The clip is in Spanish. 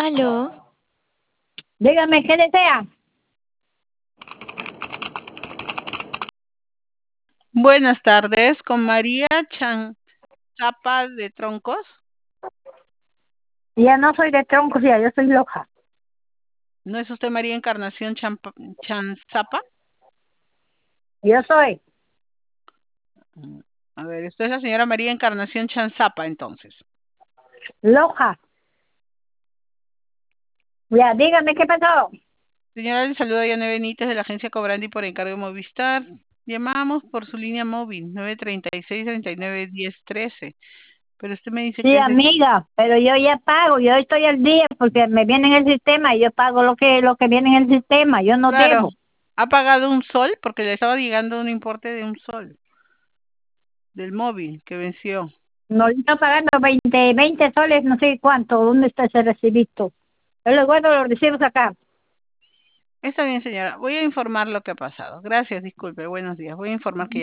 Aló, Dígame, ¿qué desea? Buenas tardes, con María Chanzapa de Troncos. Ya no soy de troncos, ya, yo soy loja. ¿No es usted María Encarnación Chanzapa? Yo soy A ver, usted es la señora María Encarnación Chanzapa, entonces. loja. Ya, dígame, ¿qué pasó? Señora, le saluda Yana Benítez de la agencia Cobrandi por encargo de Movistar. Llamamos por su línea móvil 936-391013. Pero usted me dice Sí, que es de... amiga, pero yo ya pago, yo estoy al día porque me viene en el sistema y yo pago lo que viene en el sistema, yo no Claro, debo. ha pagado un sol porque le estaba llegando un importe de un sol del móvil que venció. No le estoy pagando 20 soles, no sé cuánto, ¿dónde está ese recibito? Yo le guardo los recibos acá. Está bien, señora. Voy a informar lo que ha pasado. Gracias, disculpe. Buenos días. Voy a informar que